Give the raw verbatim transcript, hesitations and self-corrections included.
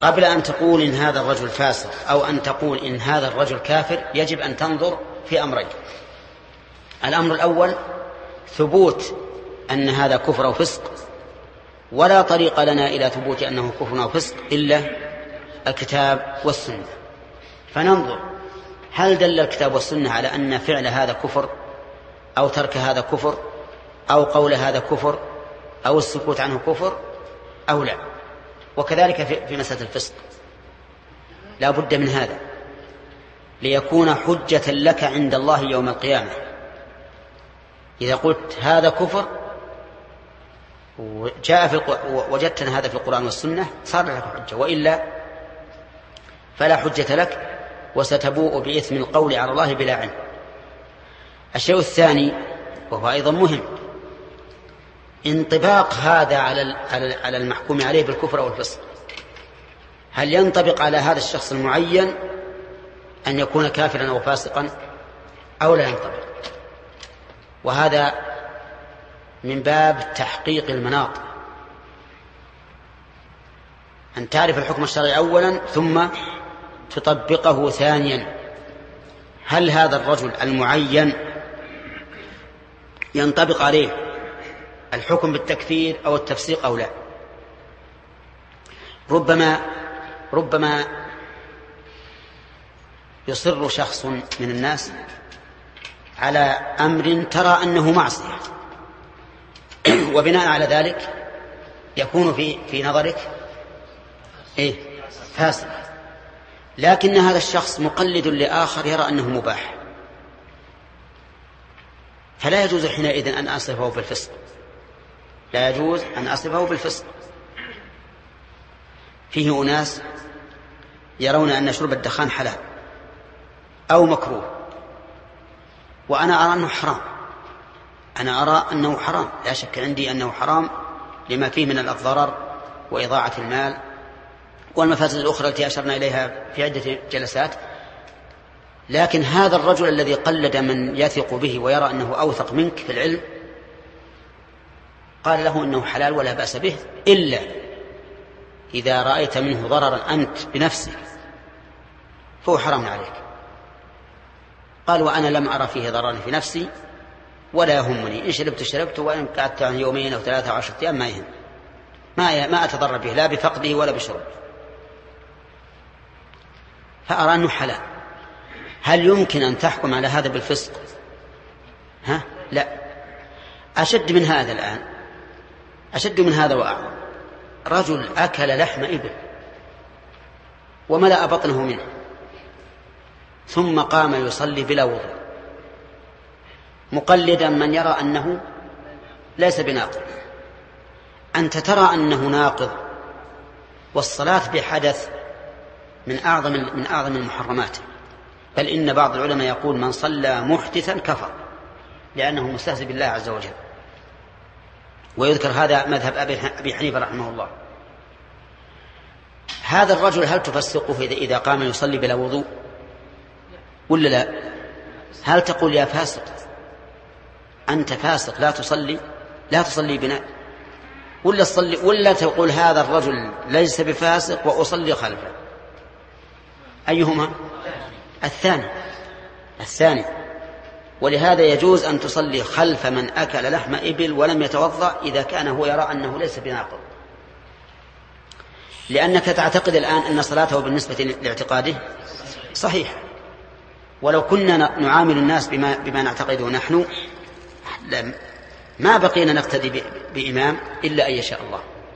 قبل أن تقول إن هذا الرجل فاسق أو أن تقول إن هذا الرجل كافر يجب أن تنظر في أمرين. الأمر الأول ثبوت أن هذا كفر أو فسق، ولا طريق لنا إلى ثبوت أنه كفر أو فسق إلا الكتاب والسنة. فننظر هل دل الكتاب والسنة على أن فعل هذا كفر أو ترك هذا كفر أو قول هذا كفر أو السكوت عنه كفر أو لا. وكذلك في مسألة الفسق لا بد من هذا ليكون حجة لك عند الله يوم القيامة. إذا قلت هذا كفر وجاء في وجدتنا هذا في القرآن والسنة صار لك حجة، وإلا فلا حجة لك وستبوء بإثم القول على الله بلا علم. الشيء الثاني وهو أيضا مهم انطباق هذا على المحكوم عليه بالكفر أو الفسق. هل ينطبق على هذا الشخص المعين أن يكون كافرا أو فاسقا أو لا ينطبق؟ وهذا من باب تحقيق المناط، أن تعرف الحكم الشرعي أولا ثم تطبقه ثانيا. هل هذا الرجل المعين ينطبق عليه الحكم بالتكفير أو التفسيق أو لا؟ ربما ربما يصر شخص من الناس على أمر ترى أنه معصية، وبناء على ذلك يكون في في نظرك إيه فاسق، لكن هذا الشخص مقلد لآخر يرى أنه مباح، فلا يجوز حينئذ أن أصفه بالفسق، لا يجوز أن أصفه بالفسق. فيه أناس يرون أن شرب الدخان حلال أو مكروه، وأنا أرى أنه حرام، أنا أرى أنه حرام، لا شك عندي أنه حرام لما فيه من الضرر وإضاعة المال والمفاسد الأخرى التي أشرنا إليها في عدة جلسات. لكن هذا الرجل الذي قلد من يثق به ويرى أنه أوثق منك في العلم قال له أنه حلال ولا بأس به، إلا إذا رأيت منه ضررا أنت بنفسك فهو حرام عليك. قال وأنا لم أرى فيه ضررا في نفسي ولا يهمني، إن شربت شربت وإن قعدت عن يومين أو ثلاثة أو عشرة أيام ما يهم، ما ما أتضرر به لا بفقده ولا بشرب، فأرى أنه حلال. هل يمكن أن تحكم على هذا بالفسق؟ ها؟ لا. أشد من هذا الآن، أشد من هذا وأعظم، رجل أكل لحم إبل وملأ بطنه منه ثم قام يصلي بلا وضوء مقلدا من يرى أنه ليس بناقض. أنت ترى أنه ناقض، والصلاة بحدث من أعظم من أعظم المحرمات، بل إن بعض العلماء يقول من صلى محدثا كفر لأنه مستهزئ بالله عز وجل، ويذكر هذا مذهب أبي حنيفة رحمه الله. هذا الرجل هل تفسقه إذا قام يصلي بلا وضوء ولا لا؟ هل تقول يا فاسق أنت فاسق لا تصلي لا تصلي بنا، ولا تصلي، ولا تقول هذا الرجل ليس بفاسق وأصلي خلفه؟ أيهما؟ الثاني الثاني ولهذا يجوز أن تصلي خلف من أكل لحم إبل ولم يتوضأ إذا كان هو يرى أنه ليس بناقض، لأنك تعتقد الآن أن صلاته بالنسبة لاعتقاده صحيح، ولو كنا نعامل الناس بما, بما نعتقده نحن ما بقينا نقتدي بإمام إلا أن يشاء الله.